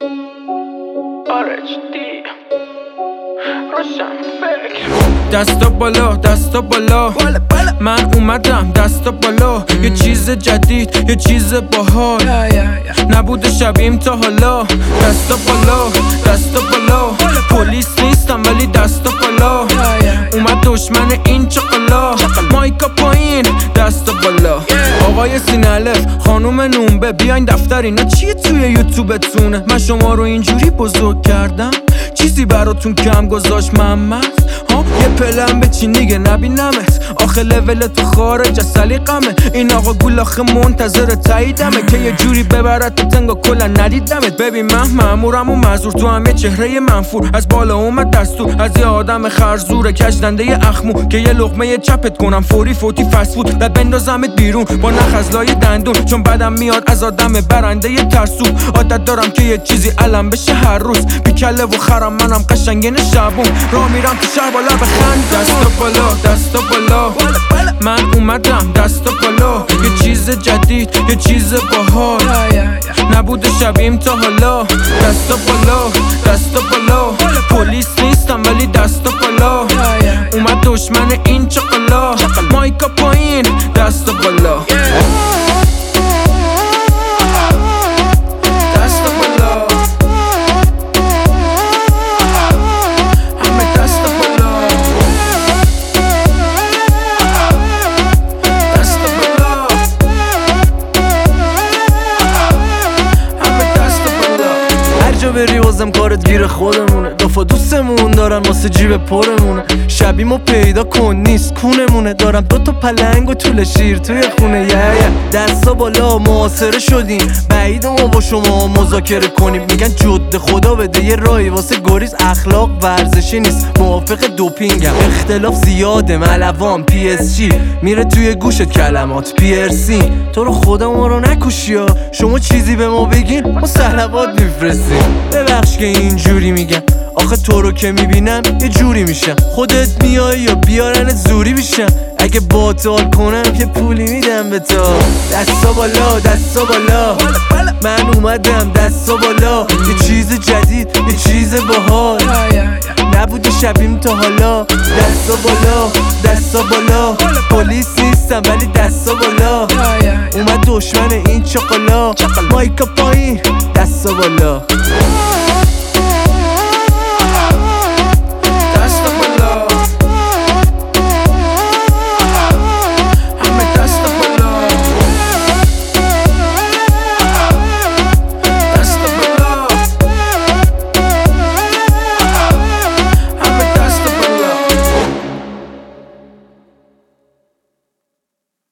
دستا بالا دستا بالا من اومدم دستا بالا یه چیز جدید یه چیز باحال نبوده شبیم تا حالا دستا بالا دستا بالا پلیس نیستم ولی دستا بالا اومد دشمن این چقلا مایکا پایین دستا بالا آقای سینالف خانوم نونبه بیاین دفتر اینا چیه توی یوتیوبتونه من شما رو اینجوری بزرگ کردم چیزی براتون کم گذاشت محمد یه پلن بچین دیگه نبینمت آخه لول تو خارج از سلیقمه این آقا گولاخه منتظر تاییدمه که یه جوری ببرد تو تنگا کلا ندیدمت ببین من مامورم و معذور تو هم یه چهره منفور از بالا اومد دستور از یه آدم خرزوره کجدنده اخمو که یه لقمه چپت کنم فوری فوتی فست فود بعد بندازمت بیرون با نخ از لای دندون چون بدم میاد از آدم برنده یه ترسو عادت دارم که یه چیزی علم بشه هر روز بیکله و خرم منم قشنگین شبون راه میرم تو شهر بالا بخند دستا بالا دستا بالا من اومدم دستا بالا یه چیز جدید یه چیز باحال نبوده شبیم تا حالا دستا بالا دستا بالا پلیس نیستم ولی دستا بالا اومد دشمن این چقلا مایکا پایین دستا بالا بری وزم کارت گیر خودمونه دفعه دوستمون دارن واسه جیب پرمونه شبیمو پیدا کن نیست کونمونه دارم دوتا پلنگ و طول شیر توی خونه دستا بالا معاصره شدیم بعید ما با شما مذاکره کنیم میگن جد خدا بده یه راهی واسه گریز اخلاق ورزشی نیست موافق دوپینگم اختلاف زیاده ملوان پی اس جی میره توی گوشت کلمات پیرسی تو رو خدا ما رو نکشی ها شما چیزی به ما بگین ما صلوات میفرستیم ببخش که اینجوری میگم آخه تو رو که میبینم یه جوری میشم خودت میای یا بیارنت زوری بیشم اگه باطال کنم یه پولی میدم به تو دستا بالا دستا بالا من اومدم دستا بالا یه چیز جدید یه چیز باحال نبوده شبیم تا حالا دستا بالا دستا بالا پلیس نیستم ولی دستا بالا اومد دشمن این چقلا مایکا پایین دستا بالا